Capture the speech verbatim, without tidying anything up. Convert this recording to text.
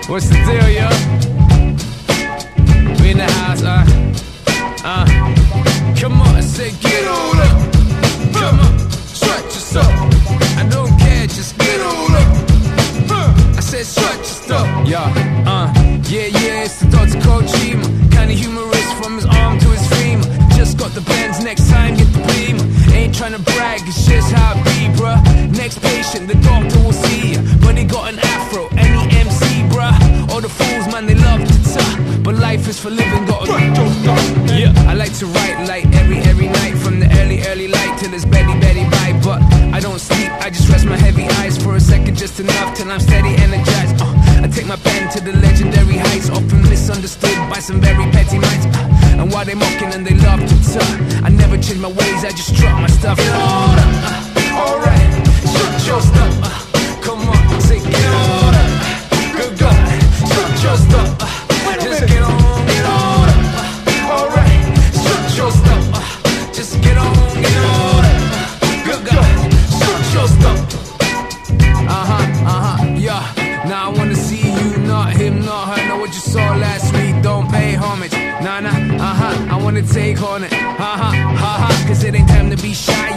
What's the deal, yo? We in the house, uh, uh. Come on, I said get on up. Come on, stretch yourself. I don't care, just get on up. I said stretch yourself. Yeah, uh, yeah, yeah, it's the Doctor Kojima. Kinda humorous from his arm to his femur. Just got the Benz, next time get the Beamer. Ain't tryna brag, it's just how it be, bruh. Next patient, the doctor will see ya. But he got an afro, any M C, bruh. All the fools, man, they love to talk. But life is for living, gotta yeah, I like to write like every, every night. From the early, early light till it's Betty, Betty bite. But I don't sleep, I just rest my heavy eyes for a second, just enough till I'm steady, energized. uh, I take my pen to the legendary heights, often misunderstood by some very petty minds. uh, And while they mocking and they love to talk, I never change my ways, I just drop my stuff. Get on up, uh, alright, shut your stuff, uh, come on, say get on up, good God, shut your stuff, uh, just get on, get on up, uh, alright, shut your stuff, uh, just get on, get on up, uh, good God, shut your stuff. Uh-huh, uh-huh, yeah. Now I wanna see you, not him, not her. Know what you saw last week, don't pay homage. Nah, nah, uh-huh, I wanna take on it. Uh-huh, uh-huh, cause it ain't time to be shy.